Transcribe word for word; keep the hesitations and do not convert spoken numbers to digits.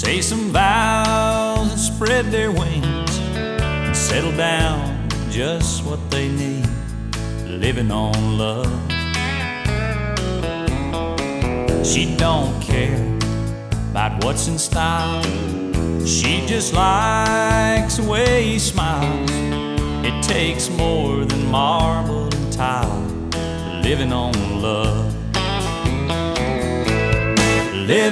say some vows and spread their wings and settle down just what they need, living on love. She don't care about what's in style, she just likes the way he smiles. It takes more than marble and tile, living on love.